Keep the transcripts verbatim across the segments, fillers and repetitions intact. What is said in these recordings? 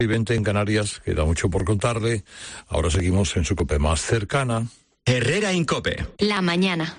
y veinte en Canarias, queda mucho por contarle. Ahora seguimos en su COPE más cercana. Herrera Incope. La mañana.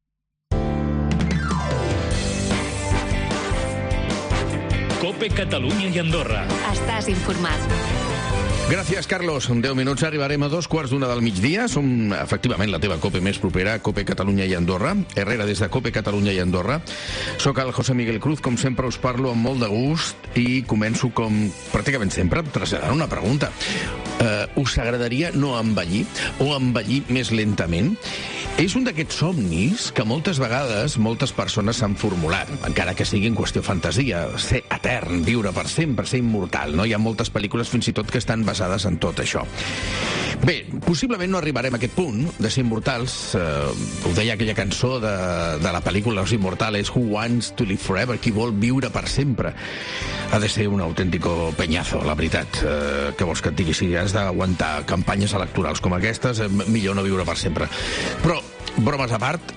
COPE Catalunya i Andorra. Estàs informat. Gràcies, Carlos. En deu minuts arribarem a dos quarts d'una del migdia. Som, efectivament, la teva COPE més propera, COPE Catalunya i Andorra. Herrera, des de COPE Catalunya i Andorra. Soc el José Miguel Cruz, com sempre us parlo amb molt de gust i començo, com pràcticament sempre, traslladant una pregunta. Uh, us agradaria no envellir o envellir més lentament? És un d'aquests somnis que moltes vegades moltes persones s'han formulat, encara que sigui en qüestió fantasia, ser etern, viure per sempre, ser immortal, no? Hi ha moltes pel·lícules fins i tot que estan basades en tot això. Bé, possiblement no arribarem a aquest punt de ser immortals. Uh, ho deia aquella cançó de, de la pel·lícula Los Inmortales, Who Wants to Live Forever, qui vol viure per sempre. Ha de ser un autèntico peñazo, la veritat. Uh, que vols que et digui? Si has d'aguantar campanyes electorals com aquestes, uh, millor no viure per sempre. Però, bromes a part,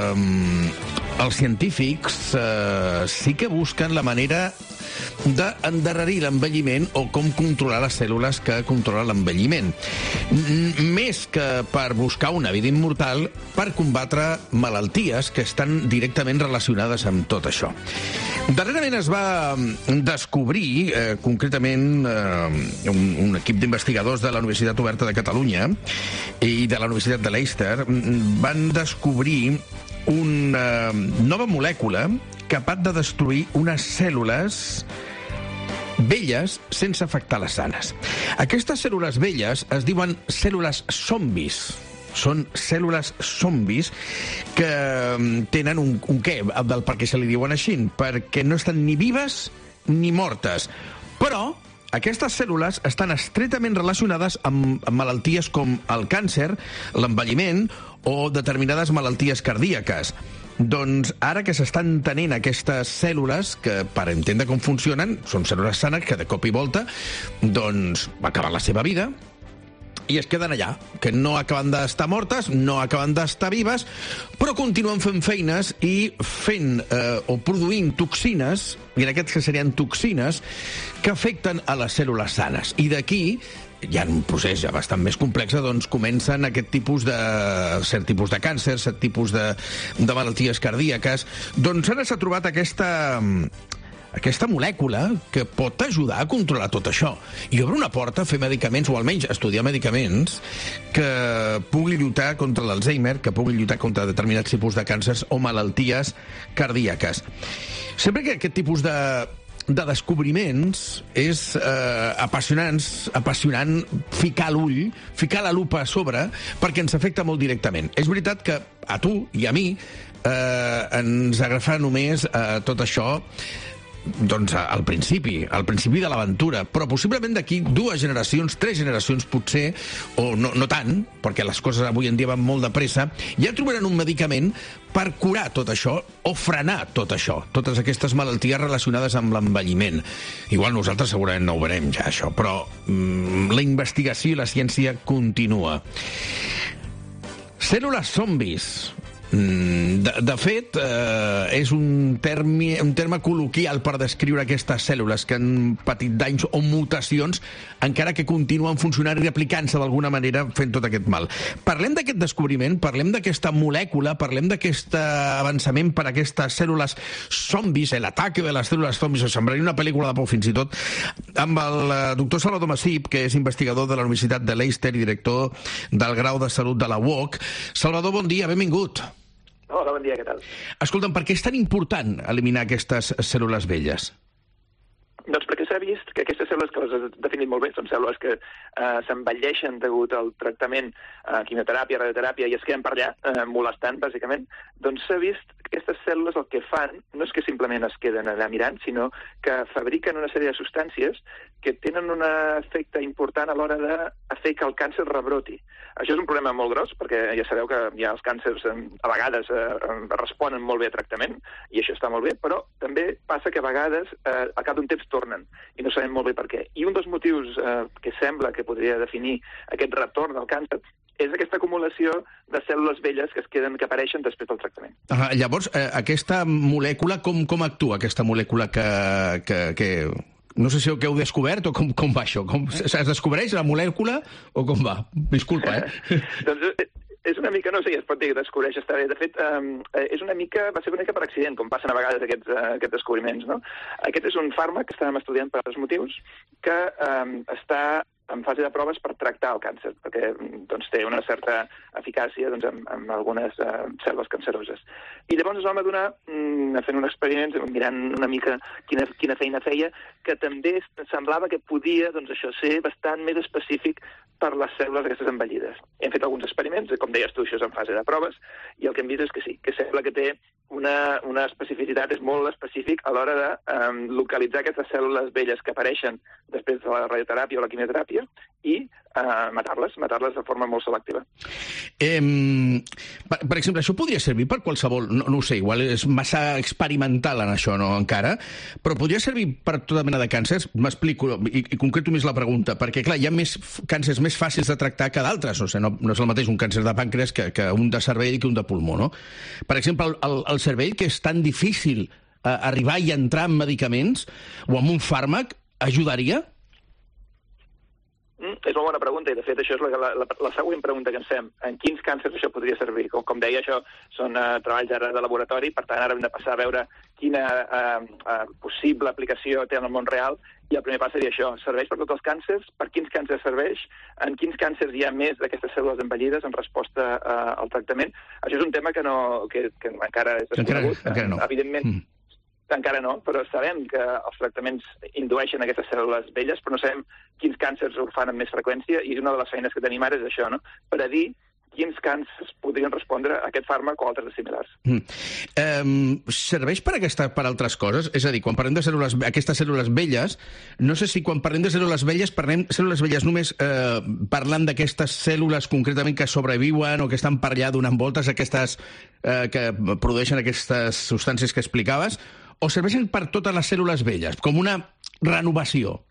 eh, els científics eh, sí que busquen la manera d'endarrerir l'envelliment o com controlar les cèl·lules que controlen l'envelliment. Més que per buscar una vida immortal, per combatre malalties que estan directament relacionades amb tot això. Darrerament es va descobrir, eh, concretament, eh, un, un equip d'investigadors de la Universitat Oberta de Catalunya i de la Universitat de Leicester van descobrir una nova molècula capaç de destruir unes cèl·lules velles sense afectar les sanes. Aquestes cèl·lules velles es diuen cèl·lules zombis. Són cèl·lules zombis que tenen un, un què, del per què se li diuen així, perquè no estan ni vives ni mortes. Però aquestes cèl·lules estan estretament relacionades amb, amb malalties com el càncer, l'envelliment o determinades malalties cardíaques. Doncs ara que s'estan tenint aquestes cèl·lules, que per entendre com funcionen, són cèl·lules sanes que de cop i volta doncs acaben la seva vida i es queden allà, que no acaben d'estar mortes, no acaben d'estar vives, però continuen fent feines i fent eh, o produint toxines, i en aquests que serien toxines, que afecten a les cèl·lules sanes. I d'aquí, hi ha un procés ja bastant més complex, doncs comencen aquest tipus de cert tipus de càncer, cert tipus de, de malalties cardíaques. Doncs ara s'ha trobat aquesta aquesta molècula que pot ajudar a controlar tot això i obre una porta a fer medicaments, o almenys estudiar medicaments que pugui lluitar contra l'Alzheimer, que pugui lluitar contra determinats tipus de càncers o malalties cardíaques. Sempre que aquest tipus de de descobriments és eh, apassionant, apassionant ficar l'ull, ficar la lupa a sobre, perquè ens afecta molt directament. És veritat que a tu i a mi eh, ens agafa només eh, tot això doncs al principi, al principi de l'aventura, però possiblement d'aquí dues generacions, tres generacions potser, o no, no tant, perquè les coses avui en dia van molt de pressa, ja trobaran un medicament per curar tot això o frenar tot això, totes aquestes malalties relacionades amb l'envelliment. Igual nosaltres segurament no ho veurem ja, això, però mm, la investigació i la ciència continua. Cèl·lules zombis. De, de fet, eh, és un, termi, un terme col·loquial per descriure aquestes cèl·lules que han patit danys o mutacions, encara que continuen funcionant i replicant-se d'alguna manera fent tot aquest mal. Parlem d'aquest descobriment, parlem d'aquesta molècula, parlem d'aquest avançament per a aquestes cèl·lules zombis, l'ataque de les cèl·lules zombis, semblaria una pel·lícula de por fins i tot, amb el doctor Salvador Massip, que és investigador de la Universitat de Leicester i director del grau de salut de la U O C. Salvador, bon dia, benvingut. Hola, bon dia, què tal? Escolta'm, per què és tan important eliminar aquestes cèl·lules velles? Doncs perquè s'ha vist que aquestes cèl·lules, que les has definit molt bé, són cèl·lules que eh, s'envelleixen degut al tractament, eh, quimioteràpia, radioteràpia, i es queden per allà eh, molestant, bàsicament, doncs s'ha vist que aquestes cèl·lules el que fan no és que simplement es queden allà mirant, sinó que fabriquen una sèrie de substàncies que tenen un efecte important a l'hora de fer que el càncer rebroti. Això és un problema molt gros, perquè ja sabeu que ja els càncers a vegades eh, responen molt bé a tractament, i això està molt bé, però també passa que a vegades eh, al cap d'un temps tornen, i no sabem molt bé per què. I un dels motius eh, que sembla que podria definir aquest retorn del càncer és aquesta acumulació de cèl·lules velles que es queden, que apareixen després del tractament. Ah, llavors, eh, aquesta molècula, com, com actua aquesta molècula que, que, que, No sé si ho que heu descobert o com, com va això. Com, es descobreix la molècula o com va? Disculpa, eh? Doncs és una mica, no sé, es pot dir que descobreix, està bé. De fet, eh, és una mica, va ser una mica per accident, com passen a vegades aquests, uh, aquests descobriments, no? Aquest és un fàrmac que estàvem estudiant per altres motius, que eh, està en fase de proves per tractar el càncer, perquè doncs, té una certa eficàcia doncs, en, en algunes uh, cèl·lules canceroses. I llavors ens vam adonar, mm, fent un experiment, mirant una mica quina, quina feina feia, que també semblava que podia doncs, això ser bastant més específic per les cèl·lules aquestes envellides. Hem fet alguns experiments, com deies tu, això és en fase de proves, i el que hem vist és que sí, que sembla que té una, una especificitat, és molt específic a l'hora de um, localitzar aquestes cèl·lules velles que apareixen després de la radioteràpia o la quimioteràpia i uh, matar-les, matar-les de forma molt selectiva. Eh, per, per exemple, això podria servir per qualsevol, no, no ho sé, igual és massa experimental en això, no, encara, però podria servir per tota mena de càncers? M'explico, i, i concreto més la pregunta, perquè, clar, hi ha més càncers més fàcils de tractar que d'altres, o sigui, no, no és el mateix un càncer de pàncreas que, que un de cervell que un de pulmó, no? Per exemple, el, el cervell, que és tan difícil eh, arribar i entrar en medicaments o en un fàrmac, ajudaria? Mm, és una bona pregunta, i de fet això és la, la, la següent pregunta que ens fem. En quins càncers això podria servir? Com, com deia, això són uh, treballs ara de laboratori, per tant ara hem de passar a veure quina uh, uh, possible aplicació té en el món real, i el primer pas seria això. Serveix per tots els càncers? Per quins càncers serveix? En quins càncers hi ha més d'aquestes cèl·lules envellides en resposta uh, al tractament? Això és un tema que, no, que, que encara és desconegut. Encara, encara no. Evidentment, mm. encara no, però sabem que els tractaments indueixen aquestes cèl·lules velles, però no sabem quins càncers ho fan amb més freqüència, i una de les feines que tenim ara és això, no? Per a dir quins càncers podrien respondre a aquest fàrmac o altres de similars. Mm. Um, serveix per, aquesta, per altres coses? És a dir, quan parlem de cèl·lules, aquestes cèl·lules velles, no sé si quan parlem de cèl·lules velles, parlem cèl·lules velles només eh, parlant d'aquestes cèl·lules concretament que sobreviuen o que estan per allà donant voltes, aquestes eh, que produeixen aquestes substàncies que explicaves, o serveixen per totes les cèl·lules velles, com una renovació?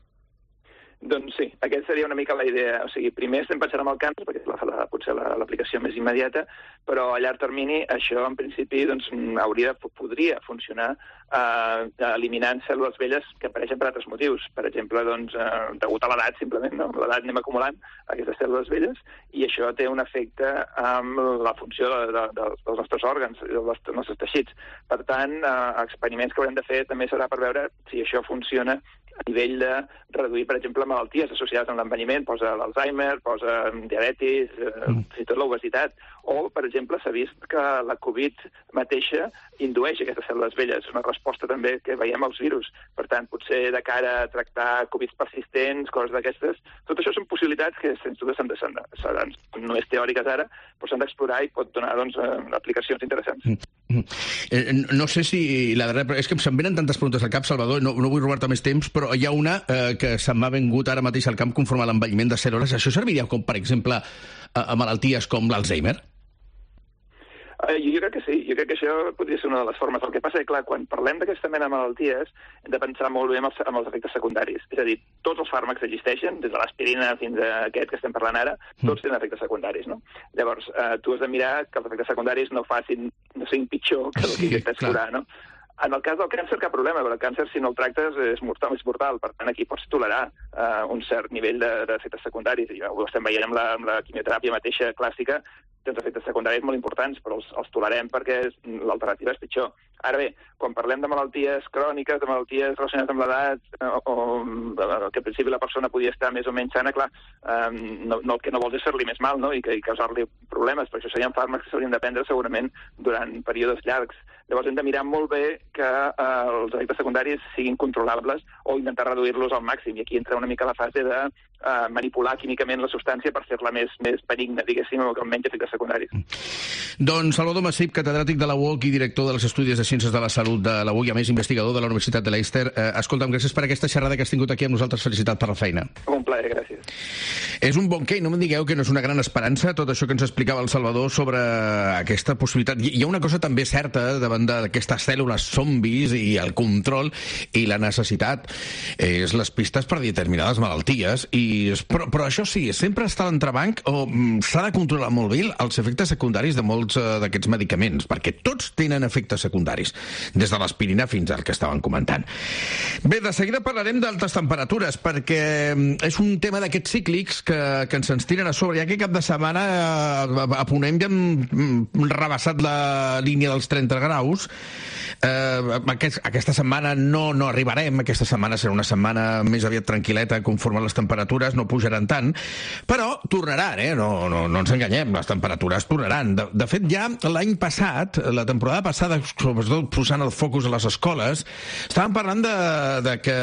Doncs sí, aquesta seria una mica la idea. O sigui, primer estem pensant en el càncer, perquè és la, la, potser l'aplicació més immediata, però a llarg termini això, en principi, doncs, hauria, podria funcionar eh, eliminant cèl·lules velles que apareixen per altres motius. Per exemple, doncs, eh, degut a l'edat, simplement, no? L'edat anem acumulant aquestes cèl·lules velles, i això té un efecte amb la funció de, de, de, dels nostres òrgans, dels nostres teixits. Per tant, eh, experiments que haurem de fer també serà per veure si això funciona a nivell de reduir, per exemple, malalties associades amb l'envelliment, posa l'Alzheimer, posa diabetis, eh, fins i tot l'obesitat, o, per exemple, s'ha vist que la Covid mateixa indueix aquestes cèl·lules velles, una resposta també que veiem als virus. Per tant, potser de cara a tractar Covid persistents, coses d'aquestes, tot això són possibilitats que, sens dubte, s'han de, seran només teòriques ara, però s'han d'explorar i pot donar, doncs, aplicacions interessants. Mm. Eh, no sé si... La darrera, és que se'm venen tantes preguntes al cap, Salvador, no, no vull robar-te més temps, però hi ha una eh, que se m'ha vengut ara mateix al camp conforme a l'envelliment de cèl·lules. Això serviria com, per exemple, a, a malalties com l'Alzheimer? Uh, jo, jo crec que sí, jo crec que això podria ser una de les formes. El que passa és que, clar, quan parlem d'aquesta mena de malalties, hem de pensar molt bé amb els, amb els efectes secundaris. És a dir, tots els fàrmacs existeixen, des de l'aspirina fins a aquest que estem parlant ara, tots tenen efectes secundaris, no? Llavors, uh, tu has de mirar que els efectes secundaris no facin, no siguin pitjor que el que intentes curar, no? En el cas del càncer, cap problema, però el càncer, si no el tractes, és mortal. És mortal. Per tant, aquí pots tolerar uh, un cert nivell d'efectes secundaris. I ho estem veient amb la, amb la quimioteràpia mateixa clàssica, tens efectes secundaris molt importants, però els, els tolerem perquè l'alternativa és pitjor. Ara bé, quan parlem de malalties cròniques, de malalties relacionades amb l'edat, o, o que al principi la persona podia estar més o menys sana, clar, eh, no, no, el que no vols és fer-li més mal, no?, i, i causar-li problemes. Per això serien fàrmacs que s'haurien de prendre segurament durant períodes llargs. Llavors hem de mirar molt bé que eh, els efectes secundaris siguin controlables o intentar reduir-los al màxim. I aquí entra una mica la fase de eh, manipular químicament la substància per fer-la més, més benigna, diguéssim, o que menys efectes secundaris. Doncs Salvador Massip, catedràtic de la U O C i director dels Estudis de Ciències de la Salut de la U O C i, a més, investigador de la Universitat de Leicester. Eh, escolta'm, gràcies per aquesta xerrada que has tingut aquí amb nosaltres. Felicitat per la feina. Un plaer, gràcies. És un bon què, no me'n digueu que no és una gran esperança tot això que ens explicava el Salvador sobre aquesta possibilitat. Hi ha una cosa també certa davant d'aquestes cèl·lules zombis i el control i la necessitat és les pistes per determinades malalties, i, però, però això sí, sempre està a l'entrebanc o s'ha de controlar molt bé els efectes secundaris de molts uh, d'aquests medicaments, perquè tots tenen efectes secundaris, des de l'aspirina fins al que estaven comentant. Bé, de seguida parlarem d'altes temperatures, perquè és un tema d'aquests cíclics que, que ens ens tiren a sobre. Ja que cap de setmana a, a Ponent ja hem rebassat la línia dels trenta graus. Eh, aquest, aquesta setmana no, no arribarem, aquesta setmana serà una setmana més aviat tranquil·leta conforme les temperatures no pujaran tant, però tornaran, eh? no, no, no ens enganyem, les temperatures tornaran. De, de fet, ja l'any passat, la temporada passada, sobretot posant el focus a les escoles, estàvem parlant de, de que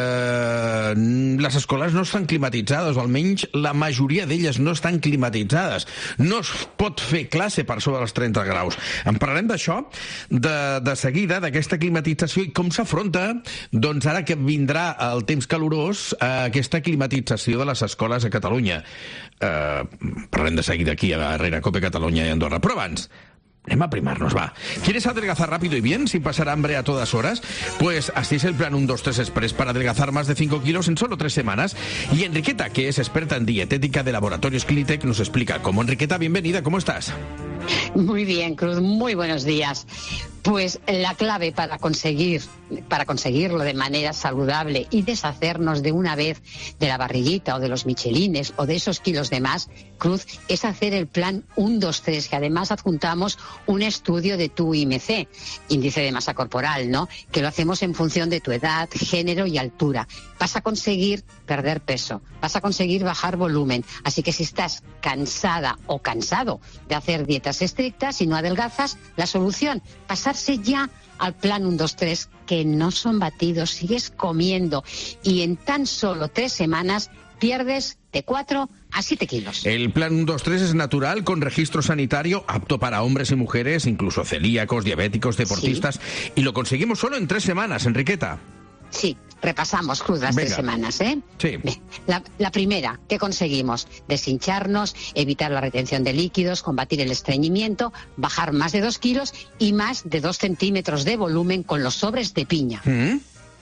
les escoles no estan climatitzades, o almenys la majoria d'elles no estan climatitzades. No es pot fer classe per sobre dels trenta graus. En parlarem d'això, de, de seguida, d'aquesta climatització i com s'afronta, doncs ara que vindrà el temps calorós, eh, aquesta climatització de les escoles a Catalunya. Eh, parlem de seguida aquí a darrere Cope Catalunya i Andorra. Però abans, anem a primarnos, va. ¿Quieres adelgazar rápido y bien, sin pasar hambre a todas horas? Pues así es el plan uno dos tres Express para adelgazar más de cinco kilos en solo tres semanas. Y Enriqueta, que es experta en dietética de Laboratorios Clinitec, nos explica cómo. Enriqueta, bienvenida, ¿cómo estás? Muy bien, Cruz, muy buenos días. Pues la clave para conseguir, para conseguirlo de manera saludable y deshacernos de una vez de la barriguita o de los michelines o de esos kilos de más, Cruz, es hacer el plan uno dos tres, que además adjuntamos un estudio de tu I M C, índice de masa corporal, ¿no? Que lo hacemos en función de tu edad, género y altura. Vas a conseguir perder peso, vas a conseguir bajar volumen. Así que si estás cansada o cansado de hacer dietas estrictas y no adelgazas, la solución, pasarse ya al plan uno dos tres, que no son batidos, sigues comiendo y en tan solo tres semanas pierdes de cuatro a siete kilos. El plan uno dos tres es natural, con registro sanitario, apto para hombres y mujeres, incluso celíacos, diabéticos, deportistas, sí. Y lo conseguimos solo en tres semanas, Enriqueta. Sí, repasamos, Cruz, las Venga. tres semanas, ¿eh? Sí. La, la primera, ¿qué conseguimos? Deshincharnos, evitar la retención de líquidos, combatir el estreñimiento, bajar más de dos kilos y más de dos centímetros de volumen con los sobres de piña. ¿Mm?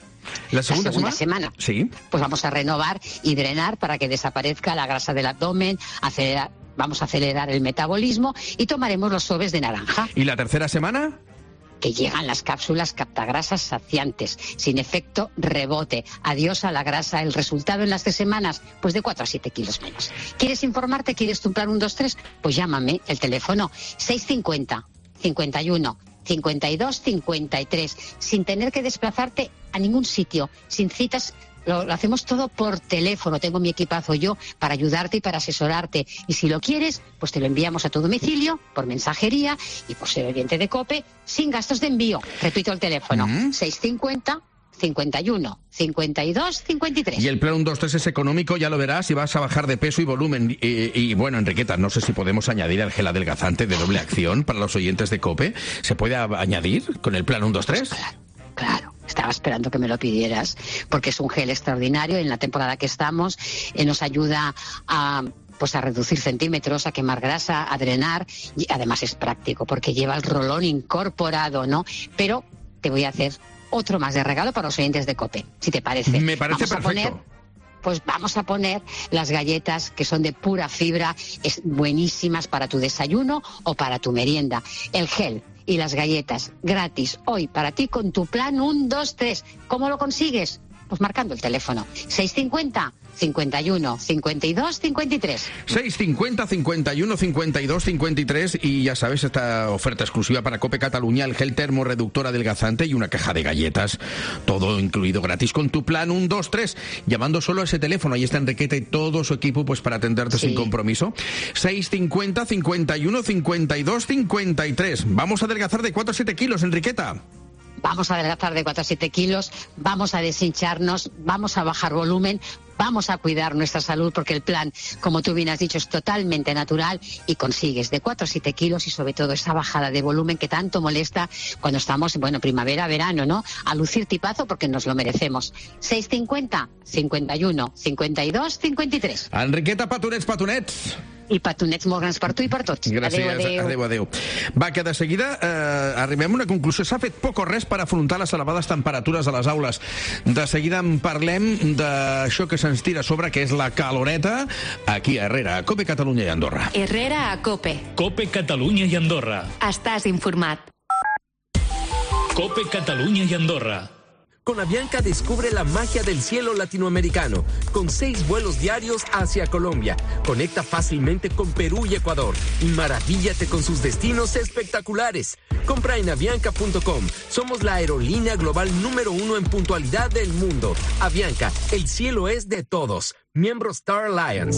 ¿La segunda, la segunda semana? semana? Sí. Pues vamos a renovar y drenar para que desaparezca la grasa del abdomen, acelerar, vamos a acelerar el metabolismo y tomaremos los sobres de naranja. ¿Y la tercera semana? Que llegan las cápsulas captagrasas saciantes, sin efecto rebote. Adiós a la grasa. El resultado en las tres semanas, pues de cuatro a siete kilos menos. ¿Quieres informarte? ¿Quieres tu plan uno dos tres? Pues llámame, el teléfono seis cincuenta, cincuenta y uno, cincuenta y dos, cincuenta y tres, sin tener que desplazarte a ningún sitio, sin citas. Lo, lo hacemos todo por teléfono. Tengo mi equipazo yo para ayudarte y para asesorarte. Y si lo quieres, pues te lo enviamos a tu domicilio, por mensajería y por ser oyente de COPE, sin gastos de envío. Repito el teléfono, mm-hmm. seis cincuenta, cincuenta y uno, cincuenta y dos, cincuenta y tres. Y el plan uno dos tres es económico, ya lo verás, y vas a bajar de peso y volumen. Y, y, y bueno, Enriqueta, no sé si podemos añadir el gel adelgazante de doble acción para los oyentes de COPE. ¿Se puede añadir con el plan uno dos tres? Pues claro, claro. Estaba esperando que me lo pidieras, porque es un gel extraordinario. En la temporada que estamos, eh, nos ayuda a, pues a reducir centímetros, a quemar grasa, a drenar, y además es práctico, porque lleva el rolón incorporado, ¿no? Pero te voy a hacer otro más de regalo para los oyentes de COPE, si te parece. Me parece Vamos perfecto. A poner, pues vamos a poner las galletas que son de pura fibra, es buenísimas para tu desayuno o para tu merienda. El gel y las galletas gratis hoy para ti con tu plan uno dos tres. ¿Cómo lo consigues? Pues marcando el teléfono seis cincuenta, cincuenta y uno, cincuenta y dos, cincuenta y tres. seis cincuenta, cincuenta y uno, cincuenta y dos, cincuenta y tres. Y ya sabes, esta oferta exclusiva para COPE Cataluña, el gel termorreductor adelgazante y una caja de galletas, todo incluido gratis con tu plan uno dos tres, llamando solo a ese teléfono. Ahí está Enriqueta y todo su equipo, pues para atenderte sí. sin compromiso. seis cincuenta, cincuenta y uno, cincuenta y dos, cincuenta y tres. Vamos a adelgazar de cuatro a siete kilos, Enriqueta. Vamos a adelgazar de cuatro a siete kilos, vamos a deshincharnos, vamos a bajar volumen, vamos a cuidar nuestra salud porque el plan, como tú bien has dicho, es totalmente natural y consigues de cuatro a siete kilos y sobre todo esa bajada de volumen que tanto molesta cuando estamos, bueno, primavera, verano, ¿no? A lucir tipazo porque nos lo merecemos. seis cincuenta, cincuenta y uno, cincuenta y dos, cincuenta y tres. Enriqueta, petonets, petonets. I petonets molt grans per tu i per tots. Gràcies, adéu, adéu. adéu. Va, que de seguida eh, arribem a una conclusió. S'ha fet poc o res per afrontar les elevades temperatures a les aules. De seguida en parlem d'això que se'ns tira a sobre, que és la caloreta, aquí a Herrera, a COPE Catalunya i Andorra. Herrera a COPE. COPE Catalunya i Andorra. Estàs informat. COPE Catalunya i Andorra. Con Avianca descubre la magia del cielo latinoamericano, con seis vuelos diarios hacia Colombia. Conecta fácilmente con Perú y Ecuador y maravíllate con sus destinos espectaculares. Compra en avianca punto com. Somos la aerolínea global número uno en puntualidad del mundo. Avianca, el cielo es de todos. Miembro Star Alliance.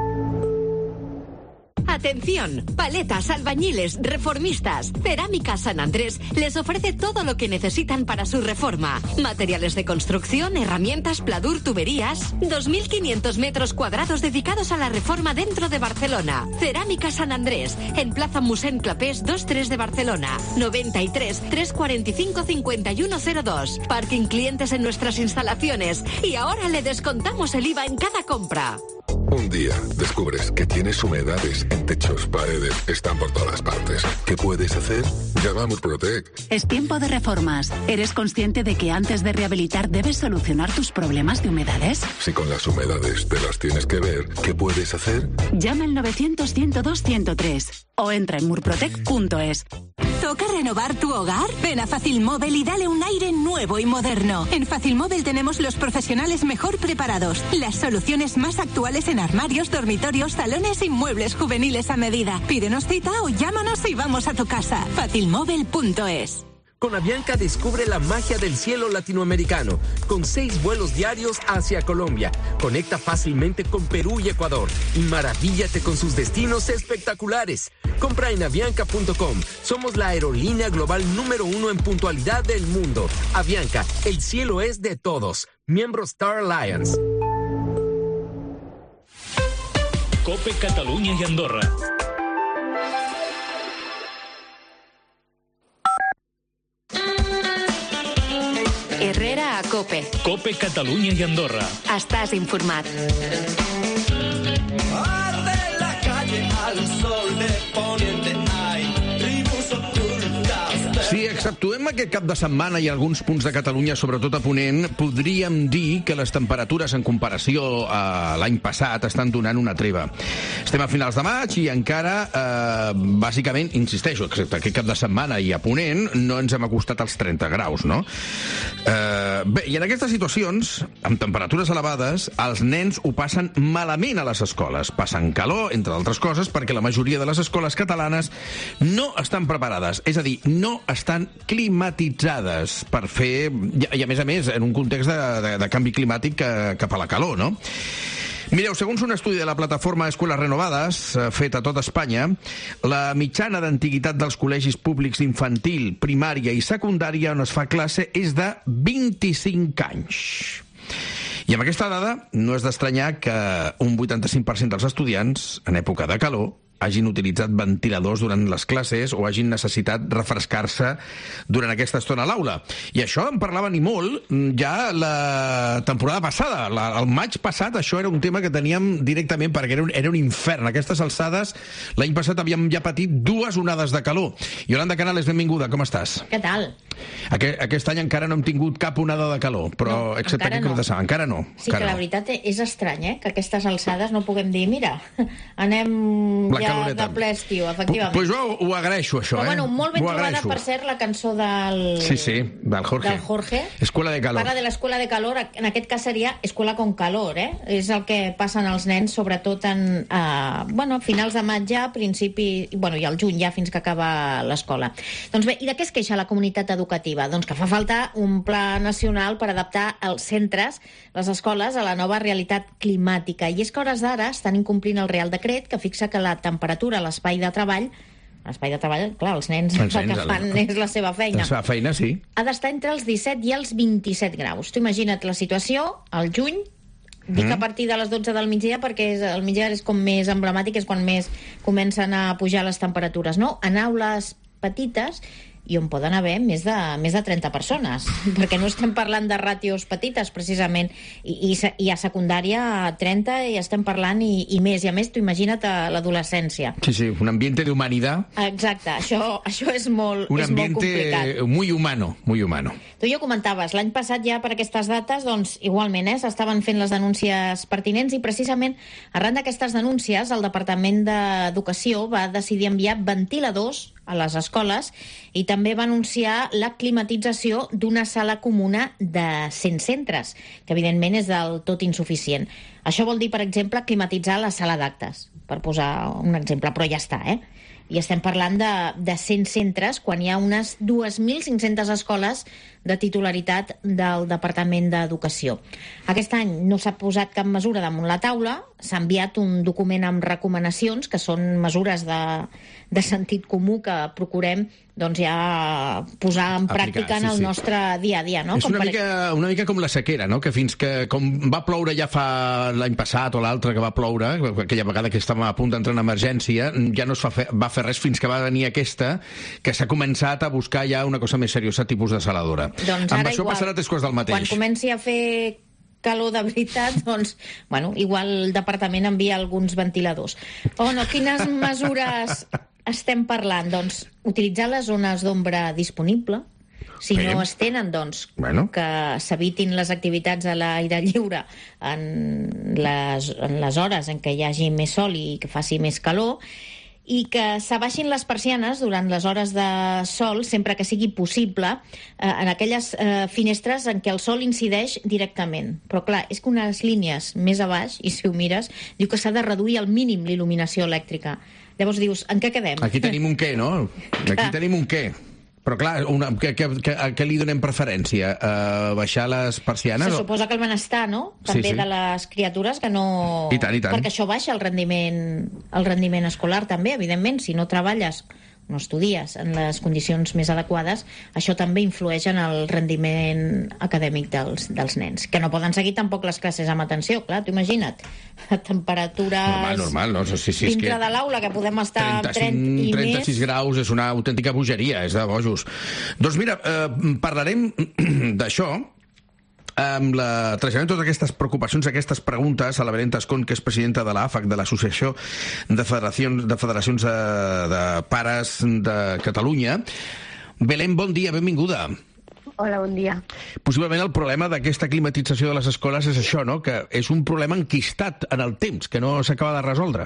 Atención, paletas, albañiles, reformistas. Cerámica San Andrés les ofrece todo lo que necesitan para su reforma. Materiales de construcción, herramientas, pladur, tuberías. dos mil quinientos metros cuadrados dedicados a la reforma dentro de Barcelona. Cerámica San Andrés, en Plaza Musén Clapés dos tres de Barcelona. noventa y tres, trescientos cuarenta y cinco, cincuenta y uno cero dos. Parking clientes en nuestras instalaciones. Y ahora le descontamos el I V A en cada compra. Un día descubres que tienes humedades en techos, paredes, están por todas partes. ¿Qué puedes hacer? Llama a Murprotec. Es tiempo de reformas. ¿Eres consciente de que antes de rehabilitar debes solucionar tus problemas de humedades? Si con las humedades te las tienes que ver, ¿qué puedes hacer? Llama al novecientos, ciento dos, ciento tres o entra en murprotec punto es. ¿Toca renovar tu hogar? Ven a Facilmóvil y dale un aire nuevo y moderno. En Facilmóvil tenemos los profesionales mejor preparados, las soluciones más actuales en armarios, dormitorios, salones y muebles juveniles a medida. Pídenos cita o llámanos y vamos a tu casa. Facilmóvil punto es. Con Avianca descubre la magia del cielo latinoamericano, con seis vuelos diarios hacia Colombia. Conecta fácilmente con Perú y Ecuador y maravíllate con sus destinos espectaculares. Compra en avianca punto com. Somos la aerolínea global número uno en puntualidad del mundo. Avianca, el cielo es de todos. Miembro Star Alliance. COPE Catalunya i Andorra. Herrera a COPE. COPE Catalunya i Andorra. Estàs informat. Arde la calle al sol de poniente hay tribus ocultas. Si exceptuem aquest cap de setmana i alguns punts de Catalunya, sobretot a Ponent, podríem dir que les temperatures en comparació a l'any passat estan donant una treva. Estem a finals de maig i encara, eh, bàsicament, insisteixo, excepte aquest cap de setmana i a Ponent, no ens hem acostat als trenta graus, no? Eh, bé, i en aquestes situacions, amb temperatures elevades, els nens ho passen malament a les escoles. Passen calor, entre altres coses, perquè la majoria de les escoles catalanes no estan preparades, és a dir, no estan climatitzades per fer, i a més a més, en un context de, de, de canvi climàtic que, cap a la calor, no? Mireu, segons un estudi de la plataforma Escuelas Renovadas, fet a tot Espanya, la mitjana d'antiguitat dels col·legis públics infantil, primària i secundària on es fa classe és de vint-i-cinc anys. I amb aquesta dada no és d'estranyar que un vuitanta-cinc per cent dels estudiants, en època de calor, hagin utilitzat ventiladors durant les classes o hagin necessitat refrescar-se durant aquesta estona a l'aula. I això en parlaven i molt ja la temporada passada. La, el maig passat això era un tema que teníem directament perquè era un, era un infern. A aquestes alçades, l'any passat havíem ja patit dues onades de calor. Yolanda Canales, benvinguda, com estàs? Què tal? Aquest, aquest any encara no hem tingut cap onada de calor, però no, excepte aquest no. cap de setmana, encara no. Sí encara que la no. veritat és estrany, eh? Que a aquestes alçades no puguem dir, mira, anem la ja caloreta. De ple estiu, efectivament. Pues jo ho agraeixo, això, però, eh? bueno, molt ben ho trobada, agraeixo. per cert, la cançó del... Sí, sí, del Jorge. Del Jorge. Escuela de calor. Parla de l'escuela de calor, en aquest cas seria escuela con calor, eh? És el que passen els nens, sobretot en, eh, bueno, finals de maig ja, principi, bueno, i al juny ja, fins que acaba l'escola. Doncs bé, i de què es queixa la comunitat educativa? Doncs que fa falta un pla nacional per adaptar els centres, les escoles, a la nova realitat climàtica. I és que a hores d'ara estan incomplint el Real Decret que fixa que la temperatura a l'espai de treball, l'espai de treball, clar, els nens el que fan és la seva feina. La seva feina, sí. Ha d'estar entre els disset i els vint-i-set graus. Tu imagina't la situació, al juny, Dic Mm. a partir de les dotze del migdia perquè és, el migdia és com més emblemàtic, és quan més comencen a pujar les temperatures, no? En aules petites i on poden haver més de, més de trenta persones, perquè no estem parlant de ràtios petites, precisament, i, i, se- i a secundària trenta i estem parlant i, i més, i a més, tu imagina't a l'adolescència. Sí, sí, un ambiente de humanidad. Exacte, això, això és molt, Un és molt ambiente complicat. muy humano, muy humano. Tu ja ho comentaves, l'any passat ja per aquestes dates, doncs igualment, eh, s'estaven fent les denúncies pertinents i precisament arran d'aquestes denúncies el Departament d'Educació va decidir enviar ventiladors a les escoles i també va anunciar la climatització d'una sala comuna de cent centres, que evidentment és del tot insuficient. Això vol dir, per exemple, climatitzar la sala d'actes, per posar un exemple, però ja està, eh? I estem parlant de, de cent centres quan hi ha unes dos mil cinc-centes escoles de titularitat del Departament d'Educació. Aquest any no s'ha posat cap mesura damunt la taula, s'ha enviat un document amb recomanacions, que són mesures de, de sentit comú que procurem doncs, ja posar en Aplicar, pràctica en sí, el sí. nostre dia a dia. No? És Com una per- mica, una mica com la sequera, no? Que fins que, com va ploure ja fa l'any passat o l'altre que va ploure, aquella vegada que estàvem a punt d'entrar en emergència, ja no es va fer, va fer res fins que va venir aquesta, que s'ha començat a buscar ja una cosa més seriosa, tipus de saladora. Doncs Amb ara això igual, passarà tres quarts del Quan mateix. comenci a fer calor de veritat, doncs, bueno, igual el departament envia alguns ventiladors. O no, quines mesures estem parlant? Doncs utilitzar les zones d'ombra disponible. Si Bé. no es tenen, doncs, Bueno. que s'evitin les activitats a l'aire lliure en les, en les hores en què hi hagi més sol i que faci més calor, i que s'abaixin les persianes durant les hores de sol, sempre que sigui possible, eh, en aquelles eh, finestres en què el sol incideix directament. Però clar, és que unes línies més a baix, i si ho mires, diu que s'ha de reduir al mínim l'il·luminació elèctrica. Llavors dius, en què quedem? Aquí tenim un què, no? Aquí Clar. tenim un què. Però clar, una, que, que, que, a què li donem preferència? A baixar les persianes? Se o- suposa que el benestar, no? Sí, També sí. de les criatures, que no... I tant, i tant. Perquè això baixa el rendiment, el rendiment escolar, també, evidentment. Si no treballes, no estudies en les condicions més adequades, això també influeix en el rendiment acadèmic dels, dels nens, que no poden seguir tampoc les classes amb atenció, clar, tu imagina't. A temperatures... Normal, normal, no? Sí, sí, és dintre que de l'aula, que podem estar amb trenta trenta-cinc, i trenta-sis més... graus és una autèntica bogeria, és de bojos. Doncs mira, eh, parlarem d'això amb la traslladem totes aquestes preocupacions, aquestes preguntes a la Belén Tascón, que és presidenta de l'A F A C, de l'Associació de Federacions de, Federacions de, de Pares de Catalunya. Belén, bon dia, benvinguda. Hola, bon dia. Possiblement el problema d'aquesta climatització de les escoles és això, no? Que és un problema enquistat en el temps, que no s'acaba de resoldre.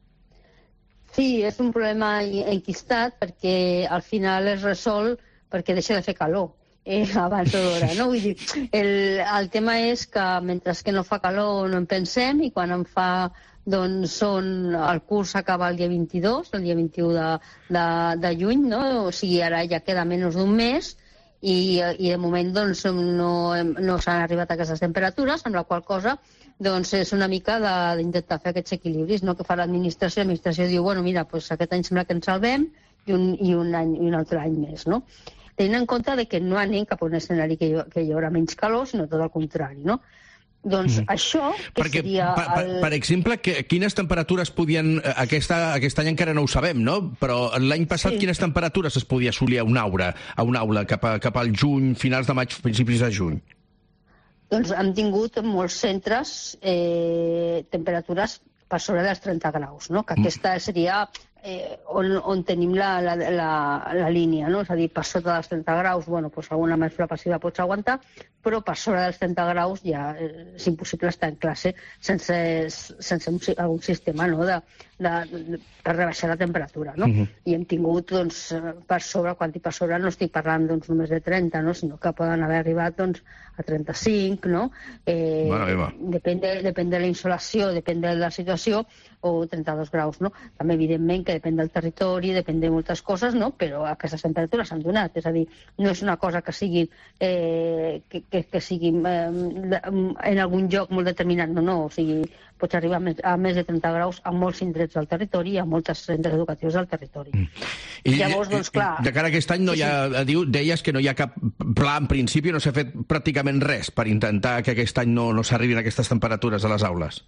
Sí, és un problema enquistat perquè al final es resol perquè deixa de fer calor eh, abans d'hora, no? Vull dir, el, el tema és que mentre que no fa calor no en pensem i quan en fa, doncs són, el curs acaba el dia vint-i-dos, el dia vint-i-u de, de, de juny, no? O sigui, ara ja queda menys d'un mes i, i de moment doncs, no, hem- no s'han arribat a aquestes temperatures, amb la qual cosa doncs és una mica de- d'intentar fer aquests equilibris, no? Que fa l'administració. L'administració diu, bueno, mira, pues aquest any sembla que ens salvem i un, i un, any, i un altre any més, no? Tenint en compte de que no anem cap a un escenari que hi, que hi haurà menys calor, sinó tot el contrari, no? Doncs mm. això, que Perquè, seria... per, per, el... per exemple, que, quines temperatures podien... eh, Aquesta, aquest any encara no ho sabem, no? Però l'any passat Sí. quines temperatures es podia assolir a una aula, a una aula cap, a, cap al juny, finals de maig, principis de juny? Doncs hem tingut en molts centres eh, temperatures per sobre dels trenta graus, no? Que aquesta seria eh, on, on tenim la, la, la, la línia, no? És a dir, per sota dels trenta graus, bueno, doncs alguna mesura passiva pots aguantar, però per sobre dels trenta graus ja eh, és impossible estar en classe sense, sense un, si- algun sistema, no? de, de, de, per rebaixar la temperatura, no? Mhm. I hem tingut, doncs, eh, per sobre, quan dic per sobre no estic parlant doncs, només de trenta, no? Sinó que poden haver arribat doncs, a trenta-cinc, no? Eh, Mare meva. depèn de, depèn de la insolació, depèn de la situació, o trenta-dos graus, no? També, evidentment, que depèn del territori, depèn de moltes coses, no? Però aquestes temperatures s'han donat. És a dir, no és una cosa que sigui, eh, que, que, que sigui eh, en algun lloc molt determinat, no, no. O sigui, pots arribar a més, a més de trenta graus a molts indrets del territori i a moltes centres educatius del territori. Mm. I llavors, doncs, clar... De cara a aquest any no hi ha... Sí. Diu, deies que no hi ha cap pla, en principi no s'ha fet pràcticament res per intentar que aquest any no, no s'arribin aquestes temperatures a les aules.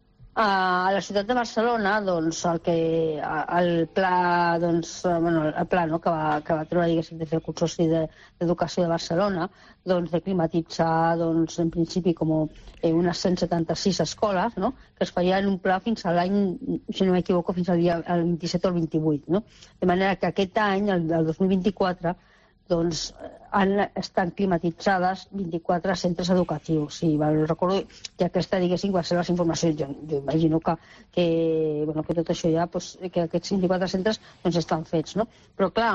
A la ciutat de Barcelona, doncs, el que el pla, doncs, bueno, el pla no, que va, que va treure, diguéssim, de fer el Consorci d'Educació de Barcelona, doncs, de climatitzar, doncs, en principi, com eh, unes cent setanta-sis escoles, no?, que es faria en un pla fins a l'any, si no m'equivoco, fins al dia el vint-i-set o el vint-i-vuit, no? De manera que aquest any, el, el dos mil vint-i-quatre, doncs, han, estan climatitzades vint-i-quatre centres educatius. Sí, val, recordo que aquesta, diguéssim, va ser les informacions. Jo, jo imagino que, que, bueno, que tot això ja, doncs, que aquests vint-i-quatre centres doncs, estan fets, no? Però, clar,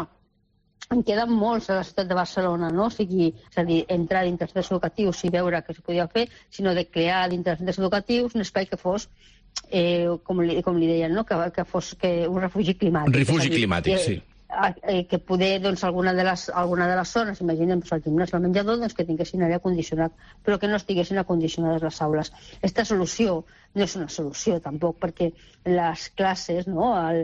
en queden molts a la ciutat de Barcelona, no? O sigui, és a dir, entrar dintre els centres educatius i veure què es podia fer, sinó de crear dintre els centres educatius un espai que fos, eh, com, li, com li deien, no? Que, que fos que un refugi climàtic. Un refugi climàtic, que, sí. que poder, doncs, alguna de les, alguna de les zones, imaginem, doncs, el gimnàs o el menjador, doncs, que tinguessin aire condicionat, però que no estiguessin acondicionades les aules. Aquesta solució no és una solució, tampoc, perquè les classes, no, el,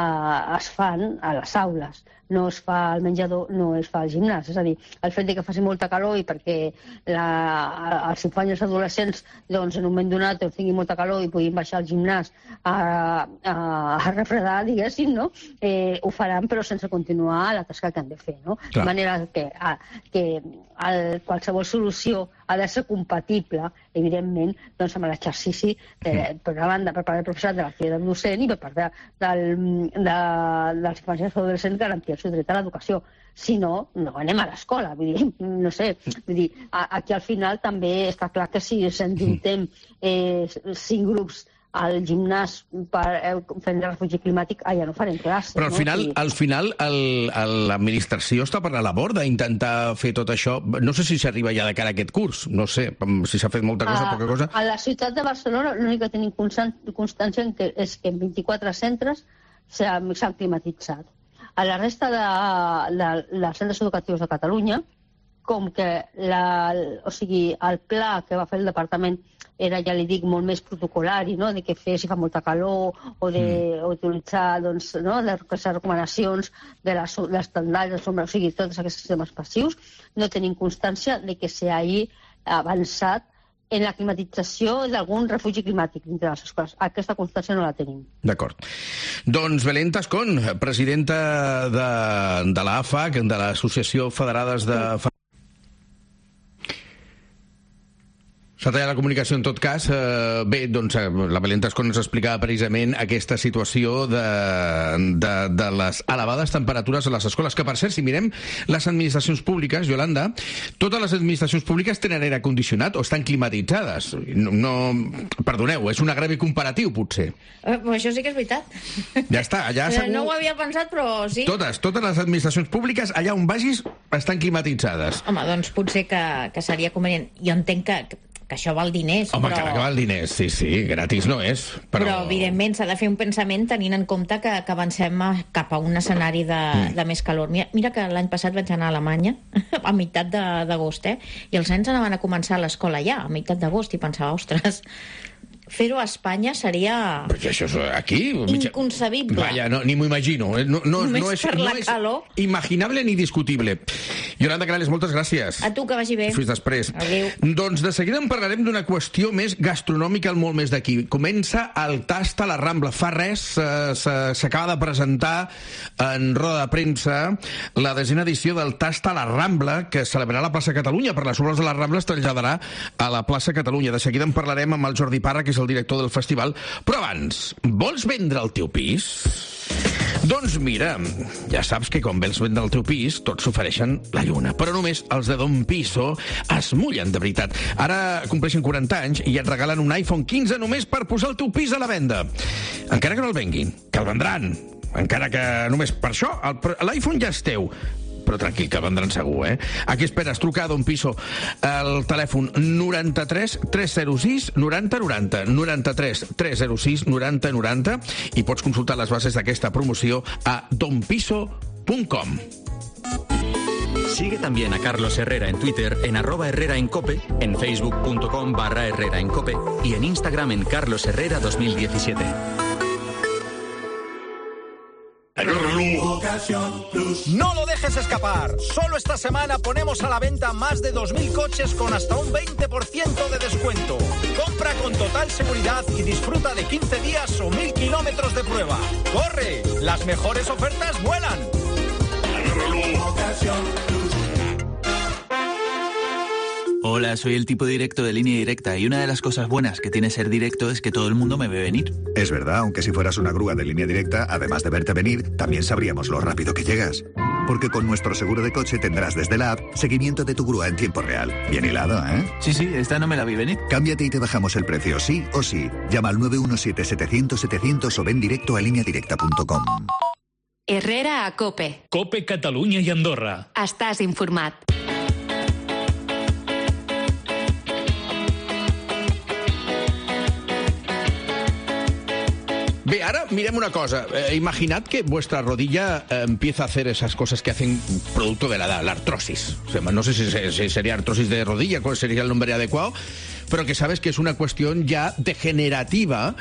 a, es fan a les aules, no es fa al menjador, no es fa al gimnàs. És a dir, el fet de que faci molta calor i perquè la, els infants i els adolescents, doncs, en un moment donat doncs, tinguin molta calor i puguin baixar al gimnàs a, a, a refredar, diguéssim, no? Eh, ho faran, però sense continuar la tasca que han de fer, no? Clar. De manera que, a, que el, qualsevol solució ha de ser compatible, evidentment, doncs, amb l'exercici, per una banda, per part del professorat de l'activitat docent i per part de, del, de, dels infants i adolescents garantir el seu dret a l'educació. Si no, no anem a l'escola. Vull dir, no sé, vull dir, aquí al final també està clar que si ens juntem eh, cinc grups al gimnàs per eh, fer el refugi climàtic, ah, ja no farem classes. Però al final, no? al final el, el, l'administració està per la labor d'intentar fer tot això. No sé si s'arriba ja de cara a aquest curs, no sé, si s'ha fet molta cosa, a, poca cosa. A la ciutat de Barcelona l'únic que tenim constància que és que en vint-i-quatre centres s'han climatitzat. A la resta de, de, de centres educatius de Catalunya, com que la, o sigui, el pla que va fer el departament era, ja li dic, molt més protocolari, no? De què fer si fa molta calor o d'utilitzar, mm. doncs, no? les recomanacions de les, les tendals, de sombra, o sigui, tots aquests sistemes passius, no tenim constància de que s'hagi avançat en la climatització d'algun refugi climàtic dintre de les escoles. Aquesta constància no la tenim. D'acord. Doncs Belén Tascón, presidenta de, de l'A F A C, de l'Associació Federades de... Sí. S'ha tallat la comunicació en tot cas. Eh, bé, doncs la Belén Tascón ens explicava precisament aquesta situació de, de, de les elevades temperatures a les escoles, que per cert, si mirem les administracions públiques, Yolanda, totes les administracions públiques tenen aire condicionat o estan climatitzades. No, no, perdoneu, és un agrevi comparatiu, potser. Eh, això sí que és veritat. Ja està, allà segur... No ho havia pensat, però sí. Totes, totes les administracions públiques, allà on vagis, estan climatitzades. Home, doncs potser que, que seria convenient. Jo entenc que... que això val diners, Home, però... Home, que val diners, sí, sí, gratis no és. Però, però evidentment, s'ha de fer un pensament tenint en compte que, que avancem cap a un escenari de, mm. de més calor. Mira, mira que l'any passat vaig anar a Alemanya, a meitat d'agost, eh? I els nens anaven a començar a l'escola ja, a meitat d'agost, i pensava, ostres... Fer-ho a Espanya seria... Però això és aquí... Inconcebible. Vaja, no, ni m'ho imagino. No, no, Només no és, per no la és calor. Imaginable ni discutible. Yolanda Canales, moltes gràcies. A tu, que vagi bé. Fins després. Adéu. Doncs de seguida en parlarem d'una qüestió més gastronòmica, molt més d'aquí. Comença el tast a la Rambla. Fa res, eh, s'acaba de presentar en roda de premsa la desena edició del tast a la Rambla, que celebrarà a la plaça Catalunya. Per les obres de la Rambla es traslladarà a la plaça Catalunya. De seguida en parlarem amb el Jordi Parra, que és el director del festival. Però abans, vols vendre el teu pis? Doncs mira, ja saps que quan vols vendre el teu pis tots s'ofereixen la lluna, però només els de Don Piso es mullen de veritat. Ara compleixen quaranta anys i et regalen un iPhone quinze només per posar el teu pis a la venda. Encara que no el venguin, que el vendran. Encara que només per això l'iPhone ja és teu. Però però tranquil, que vendran segur, eh? A què esperes? Truca a Don Piso al telèfon noranta-tres tres zero sis noranta noranta, noranta-tres tres zero sis noranta noranta, i pots consultar les bases d'aquesta promoció a don piso punt com. Sigue también a Carlos Herrera en Twitter en arroba Herrera en Cope, en facebook.com barra Herrera en Cope y en Instagram en Carlos Herrera dos mil diecisiete. No lo dejes escapar. Solo esta semana ponemos a la venta más de dos mil coches con hasta un veinte por ciento de descuento. Compra con total seguridad y disfruta de quince días o mil kilómetros de prueba. ¡Corre! Las mejores ofertas vuelan. Hola, soy el tipo directo de Línea Directa y una de las cosas buenas que tiene ser directo es que todo el mundo me ve venir. Es verdad, aunque si fueras una grúa de Línea Directa, además de verte venir, también sabríamos lo rápido que llegas. Porque con nuestro seguro de coche tendrás desde la app seguimiento de tu grúa en tiempo real. Bien hilado, ¿eh? Sí, sí, esta no me la vi venir. Cámbiate y te bajamos el precio, sí o sí. Llama al nueve uno siete setecientos setecientos o ven directo a línea directa punto com. Herrera a Cope. Cope Catalunya i Andorra. Estàs informat. Bé, ara mirem una cosa. Eh, imaginad que vuestra rodilla eh, empieza a hacer esas cosas que hacen producto de la edad, la artrosis. O sea, no sé si, si sería artrosis de rodilla, cuál sería el nombre adecuado, pero que sabes que es una cuestión ya degenerativa,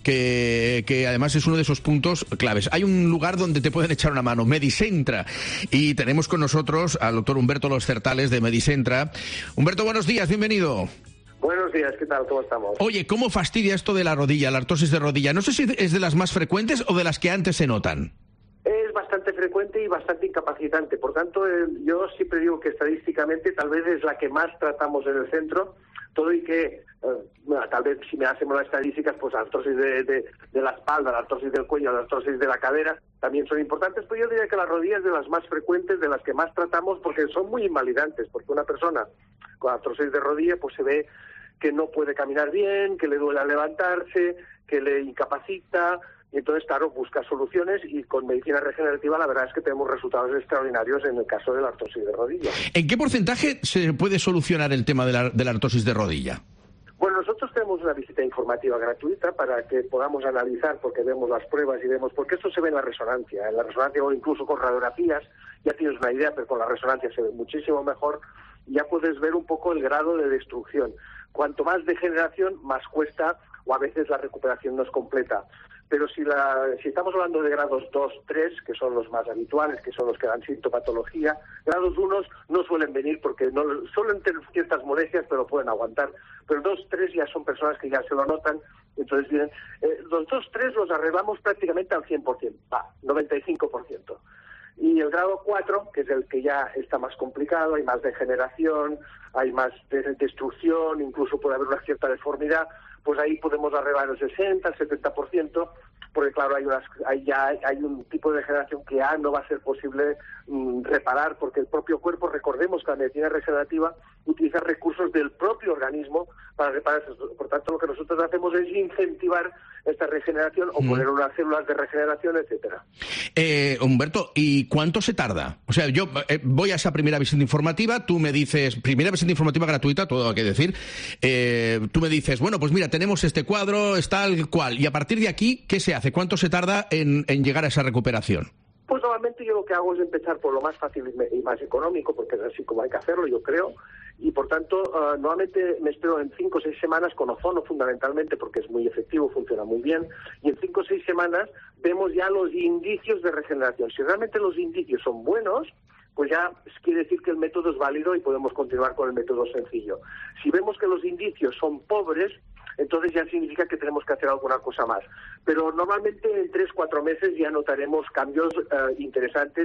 que, que además es uno de esos puntos claves. Hay un lugar donde te pueden echar una mano, Medicentra, y tenemos con nosotros al doctor Humberto Los Certales de Medicentra. Humberto, buenos días, bienvenido. Buenos días, ¿qué tal? ¿Cómo estamos? Oye, ¿cómo fastidia esto de la rodilla, la artrosis de rodilla? No sé si es de las más frecuentes o de las que antes se notan. Es bastante frecuente y bastante incapacitante. Por tanto, eh, yo siempre digo que estadísticamente tal vez es la que más tratamos en el centro. Todo y que, eh, bueno, tal vez si me hacemos las estadísticas, pues la artrosis de, de, de la espalda, la artrosis del cuello, la artrosis de la cadera también son importantes, pero yo diría que la rodilla es de las más frecuentes, de las que más tratamos, porque son muy invalidantes, porque una persona con artrosis de rodilla pues se ve que no puede caminar bien, que le duele al levantarse, que le incapacita, y entonces, claro, busca soluciones, y con medicina regenerativa la verdad es que tenemos resultados extraordinarios en el caso de la artrosis de rodilla. ¿En qué porcentaje se puede solucionar el tema de la, de la artrosis de rodilla? Bueno, nosotros tenemos una visita informativa gratuita para que podamos analizar, porque vemos las pruebas y vemos, porque esto se ve en la resonancia, en la resonancia o incluso con radiografías, ya tienes una idea, pero con la resonancia se ve muchísimo mejor, y ya puedes ver un poco el grado de destrucción. Cuanto más degeneración, más cuesta, o a veces la recuperación no es completa. Pero si, la, si estamos hablando de grados dos, tres, que son los más habituales, que son los que dan sintomatología, grados uno no suelen venir porque no suelen tener ciertas molestias, pero pueden aguantar. Pero dos, tres ya son personas que ya se lo notan, entonces vienen. Eh, los dos, tres los arreglamos prácticamente al cien por ciento, va, noventa y cinco por ciento. Y el grado cuatro, que es el que ya está más complicado, hay más degeneración, hay más de destrucción, incluso puede haber una cierta deformidad, pues ahí podemos arreglar el sesenta, el setenta por ciento, porque claro, hay, unas, hay ya hay un tipo de degeneración que ya no va a ser posible mm, reparar, porque el propio cuerpo, recordemos que la medicina regenerativa utiliza recursos del propio organismo para reparar eso. Por tanto, lo que nosotros hacemos es incentivar esta regeneración o mm. poner unas células de regeneración, etcétera. Eh, Humberto, ¿y cuánto se tarda? O sea, yo eh, voy a esa primera visita informativa, tú me dices, primera visita informativa gratuita, todo hay que decir, eh, tú me dices, bueno, pues mira, tenemos este cuadro, es tal cual, y a partir de aquí, ¿qué se hace? ¿Cuánto se tarda en, en llegar a esa recuperación? Pues normalmente yo lo que hago es empezar por lo más fácil y más económico, porque es así como hay que hacerlo, yo creo, y por tanto, uh, normalmente me espero en cinco o seis semanas con ozono fundamentalmente, porque es muy efectivo, funciona muy bien, y en cinco o seis semanas vemos ya los indicios de regeneración. Si realmente los indicios son buenos, pues ya quiere decir que el método es válido y podemos continuar con el método sencillo. Si vemos que los indicios son pobres, entonces ya significa que tenemos que hacer alguna cosa más. Pero normalmente en tres, cuatro meses ya notaremos cambios uh, interesantes,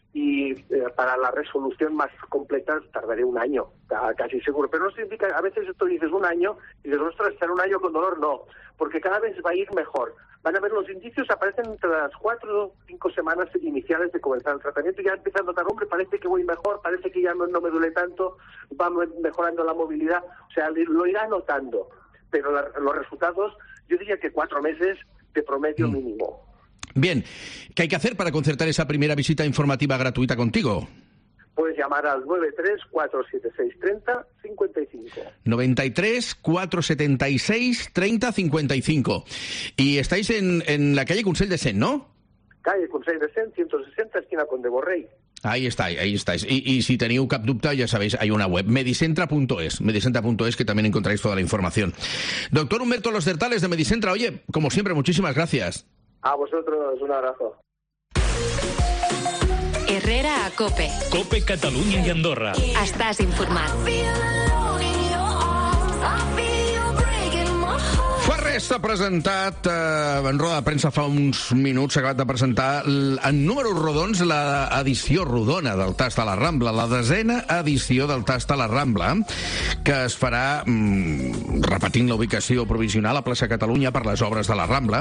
y eh, para la resolución más completa tardaré un año, casi seguro. Pero no significa, a veces esto dices un año, y dices, ostras, estar un año con dolor, no, porque cada vez va a ir mejor. Van a ver los indicios, aparecen entre las cuatro o cinco semanas iniciales de comenzar el tratamiento, y ya empieza a notar, hombre, parece que voy mejor, parece que ya no, no me duele tanto, va mejorando la movilidad, o sea, lo irá notando. Pero la, los resultados, yo diría que cuatro meses de promedio mm. mínimo. Bien, ¿qué hay que hacer para concertar esa primera visita informativa gratuita contigo? puedes llamar al nueve tres cuatro siete seis treinta cincuenta y cinco. noventa y tres, cuatro setenta y seis, treinta cincuenta y cinco. Y estáis en, en la calle Consell de Cent, ¿no? Calle Consell de Cent, ciento sesenta, esquina Conde Borrell. Ahí está, ahí estáis. Y, y si tenéis cap dubte, ya sabéis, hay una web, medicentra punto es, medicentra punto es, que también encontráis toda la información. Doctor Humberto Los Certales de Medicentra, oye, como siempre, muchísimas gracias. A vosotros, un abrazo. Herrera a Cope. Cope Catalunya i Andorra. Estàs informat. Fa res s'ha presentat, eh, en roda de premsa fa uns minuts, s'ha acabat de presentar l- en números rodons l'edició rodona del Tast a la Rambla, la desena edició del Tast a la Rambla, que es farà mm, repetint la ubicació provisional a plaça Catalunya per les obres de la Rambla,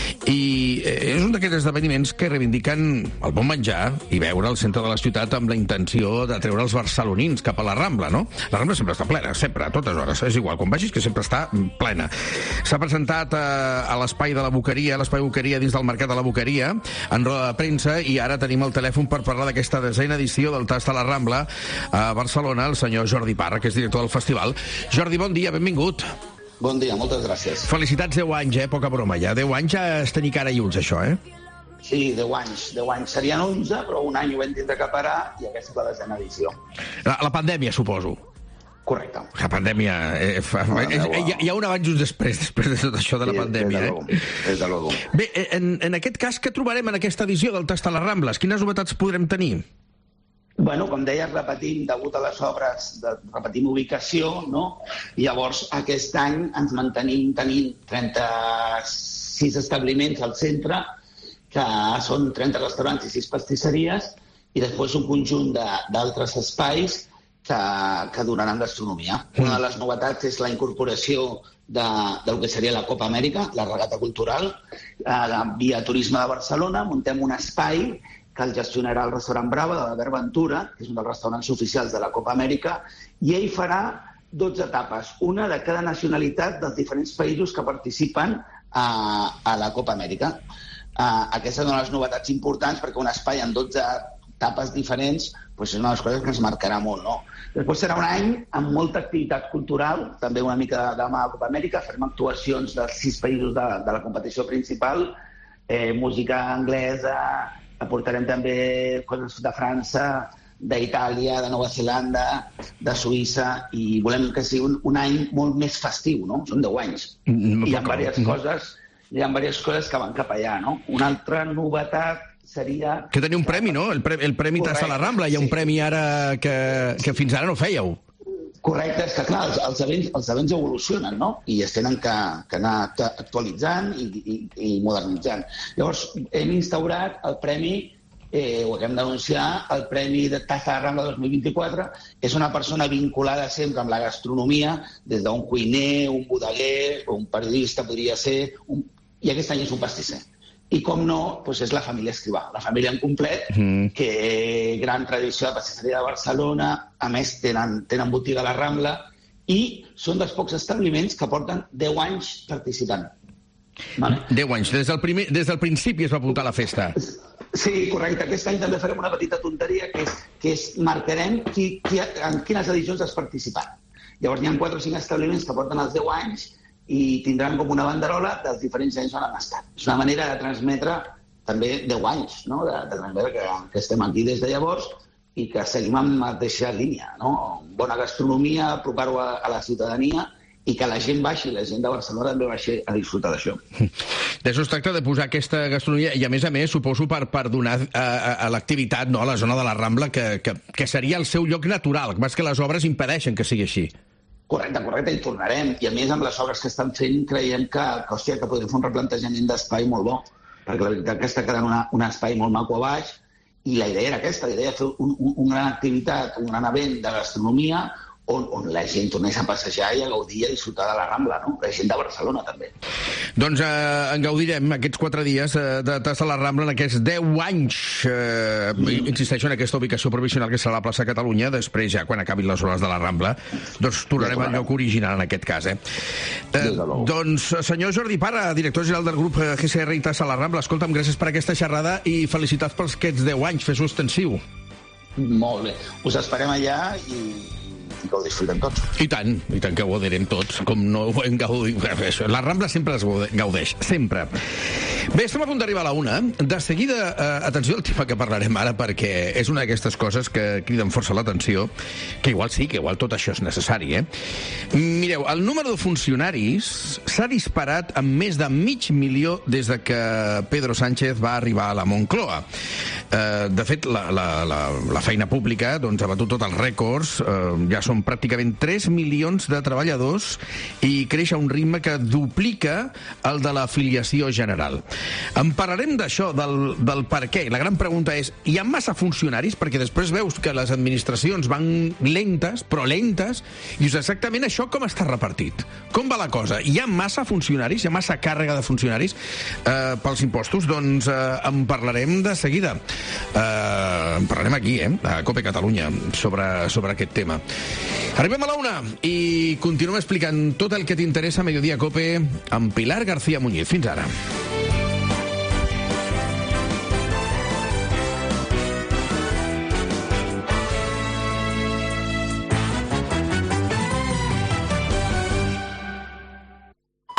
i eh, és un d'aquests esdeveniments que reivindiquen el bon menjar i beure al centre de la ciutat amb la intenció de treure els barcelonins cap a la Rambla, no? La Rambla sempre està plena, sempre, a totes hores, és igual, quan vagis que sempre està plena. S'ha presentat a, a l'espai de la Boqueria, l'espai Boqueria dins del Mercat de la Boqueria, en roda de premsa, i ara tenim el telèfon per parlar d'aquesta desena edició del Tast a la Rambla a Barcelona, el senyor Jordi Parra, que és director del festival. Jordi, bon dia, benvingut. Bon dia, moltes gràcies. Felicitats, deu anys, eh? Poca broma, ja. deu anys ja és tenir cara i ulls, això, eh? Sí, deu anys. deu anys serien onze, però un any ho vam tindre que parar i aquesta és la desena edició. La, la pandèmia, suposo. Correcte. La pandèmia... Eh, fa, No, és, no, hi, ha, hi ha un abans i un després, després de tot això de la Sí, pandèmia, des de eh? luego, des de luego. Bé, en, en aquest cas, què trobarem en aquesta edició del Tast a les Rambles? Quines novetats podrem tenir? Bueno, com deies, repetim, degut a les obres, de, repetim ubicació, no? I llavors, aquest any ens mantenim tenint trenta-sis establiments al centre, que són trenta restaurants i sis pastisseries, i després un conjunt de- d'altres espais que, que donaran gastronomia. Una de les novetats és la incorporació de, del que seria la Copa Amèrica, la regata cultural, eh, via Turisme de Barcelona. Muntem un espai que el gestionarà el restaurant Brava de l'Albert Ventura, que és un dels restaurants oficials de la Copa Amèrica, i ell farà dotze etapes, una de cada nacionalitat dels diferents països que participen a, a la Copa Amèrica. Uh, aquesta és una de les novetats importants, perquè un espai en dotze etapes diferents pues és una de les coses que ens marcarà molt, no? Després serà un any amb molta activitat cultural, també una mica de mà a la Copa Amèrica, farem actuacions dels sis països de, de la competició principal, eh, música anglesa, aportarem també coses de França, d'Itàlia, de Nova Zelanda, de Suïssa, i volem que sigui un, un any molt més festiu, no? Són deu anys. Mm, I hi ha poca. diverses Mm. coses, hi ha diverses coses que van cap allà, no? Una altra novetat seria... Que tenia un premi, no? El, pre el Premi Tast a la Rambla. Hi ha un premi ara que, que fins ara no fèieu. Correcte, és que clar, els, els, events, els events evolucionen, no? I es tenen que, que anar actu- actualitzant i, i, i modernitzant. Llavors, hem instaurat el premi, eh, ho acabem d'anunciar, el Premi de Tast a la Rambla dos mil vint-i-quatre. És una persona vinculada sempre amb la gastronomia, des d'un cuiner, un bodeguer, o un periodista podria ser, un... i aquest any és un pastisser. I com no, doncs és la família Escrivà, la família en complet, Mm. que gran tradició de pastisseria de Barcelona, a més tenen, tenen botiga a la Rambla, i són dels pocs establiments que porten deu anys participant. Vale? deu anys. Des del, primer, des del principi es va apuntar a la festa. Sí, correcte. Aquest any també farem una petita tonteria, que és, que és marcarem qui, qui, en quines edicions has participat. Llavors hi ha quatre o cinc establiments que porten els deu anys i tindran com una banderola dels diferents anys on han estat. És una manera de transmetre també deu anys, no? de, de transmetre que, que estem aquí des de llavors i que seguim amb la mateixa línia, no? Bona gastronomia, apropar-ho a, a la ciutadania i que la gent baixi, la gent de Barcelona també baixi a disfrutar d'això. D'això es tracta, de posar aquesta gastronomia, i a més a més, suposo, per, per donar a, a, a l'activitat, no?, a la zona de la Rambla, que, que, que seria el seu lloc natural. Més que les obres impedeixen que sigui així. Correcte, correcte, hi tornarem. I a més, amb les obres que estan fent, creiem que, que, hòstia, que podrem fer un replantejament d'espai molt bo, perquè la veritat que està quedant una, un espai molt maco a baix, i la idea era aquesta, la idea era fer un, un, un gran activitat, un gran event de gastronomia, on, on la gent tornés a passejar i a gaudir i a disfrutar de la Rambla, no? La gent de Barcelona, també. Doncs eh, en gaudirem aquests quatre dies eh, de Tast a la Rambla en aquests deu anys. Eh, insisteixo en aquesta ubicació provisional que serà la plaça Catalunya. Després, ja quan acabin les hores de la Rambla, doncs tornarem al lloc original en aquest cas. Eh? Eh, doncs, senyor Jordi Parra, director general del grup G C R i Tast a la Rambla, escolta'm, gràcies per aquesta xerrada i felicitats pels aquests deu anys. Fes-ho extensiu. Molt bé. Us esperem allà i, i que ho disfrutem tots. I tant, i tant que ho gaudirem tots, com no ho hem gaudit. La Rambla sempre es gaudeix, sempre. Bé, estem a punt d'arribar a la una. De seguida, eh, atenció al tema que parlarem ara, perquè és una d'aquestes coses que criden força l'atenció, que igual sí, que igual tot això és necessari, eh? Mireu, el número de funcionaris s'ha disparat amb més de mig milió des de que Pedro Sánchez va arribar a la Moncloa. Eh, de fet, la, la, la, la feina pública doncs, ha batut tots els rècords. Eh, ja són pràcticament tres milions de treballadors i creix a un ritme que duplica el de l'afiliació general. En parlarem d'això, del, del per què. La gran pregunta és, hi ha massa funcionaris? Perquè després veus que les administracions van lentes, però lentes, i dius exactament això com està repartit. Com va la cosa? Hi ha massa funcionaris? Hi ha massa càrrega de funcionaris eh, pels impostos? Doncs eh, en parlarem de seguida. Eh, en parlarem aquí, eh, a COPE Catalunya, sobre, sobre aquest tema. Arribem a la una i continuem explicant tot el que t'interessa a Mediodía COPE amb Pilar García Muñiz. Fins ara.